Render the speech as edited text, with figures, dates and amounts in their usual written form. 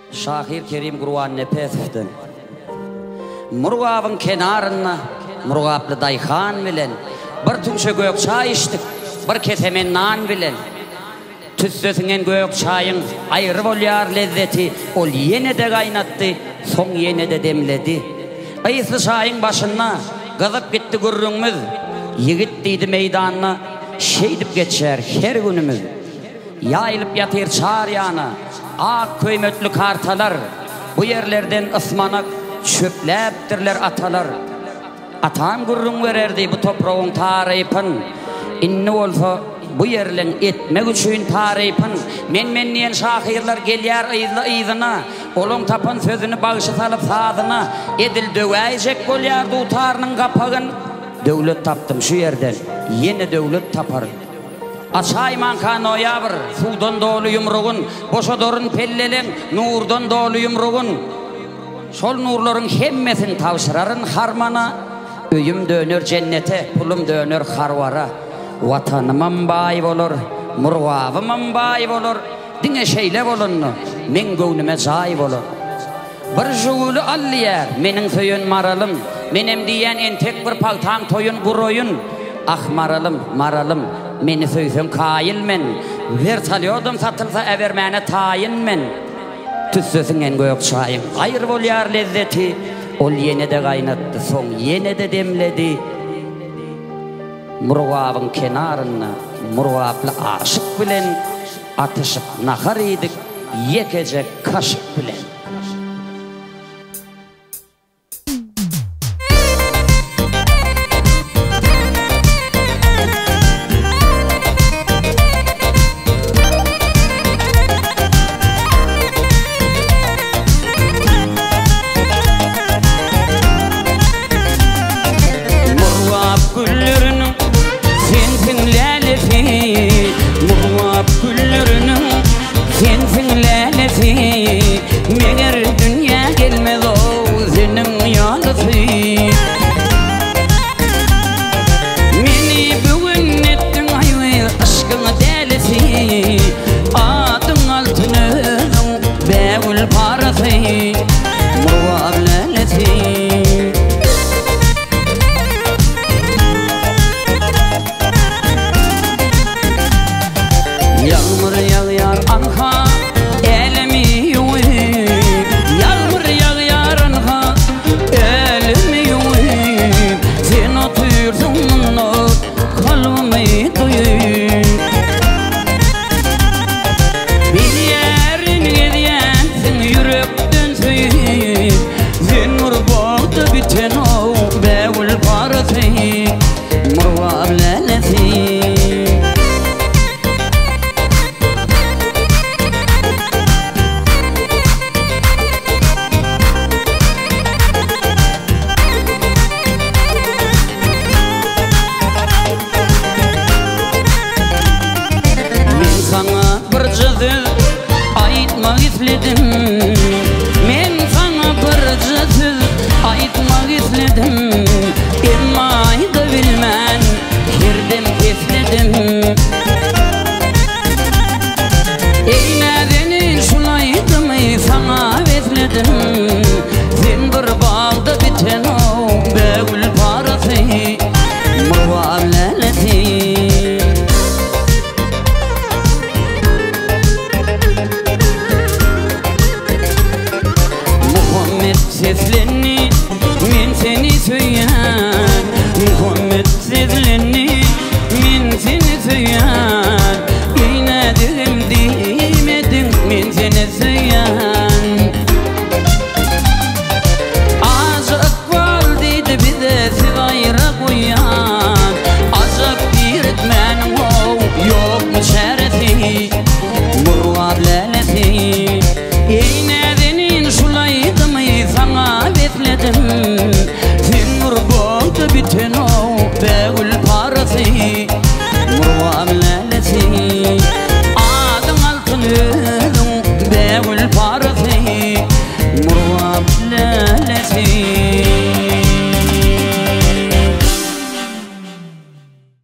Şahir Kerim Gurvan Nepesov'dan Murgabın kenarına Murgablı dayhan bilen bir tümşe gök çay içtik, bir kesemen nan bilen tüssesingen gök çayın ayrı bolyar lezzeti ol yine de kaynattı, son yine de demledi. Ayıslı çayın başına kızıp gitti gurrunumuz, yigit deydi meydanına şeydip geçer her günümüz. Yayılıp yatır çağır yana ak köymötlü kartalar, bu yerlerden ısmanak çöpleptirler atalar. Atan gurrun vererdi bu toprağın tarifin, inni olsa bu yerlen etmek üçün tarifin. Men şahirler gelyer ıyzına, olun tapın sözünü bağışı salıp sazına, edil döveyecek bolyardı utarının kapağın. Devlet taptım şu yerden, yine devlet taparım. Açayman ka noyabr, sudan dolu yumruğun, boşadorun pellelen, nurdan dolu yumruğun. Sol nurların hemmesin tavşırarın harmana, öyüm dönür cennete, pulum dönür harvara. Vatanımam bay olur, murvavımam bay olur, dine şeyle olunlu, men gönlüme zayıf olur. Bir jugulu allı yer, menin söyün maralım, menem diyen entek bir paltan toyun guroyun. Ah maralım, meni söysem kayil men, ver salıyordum satılsa evermene tayin men. Tüssesün en gök çayın, ayrı bolyar lezzeti, ol yine de kaynattı, son yine de demledi. Murvabın kenarına, murvablı aşık bilen, atışıp nahar idik, yekecek kaşık bilen. Charity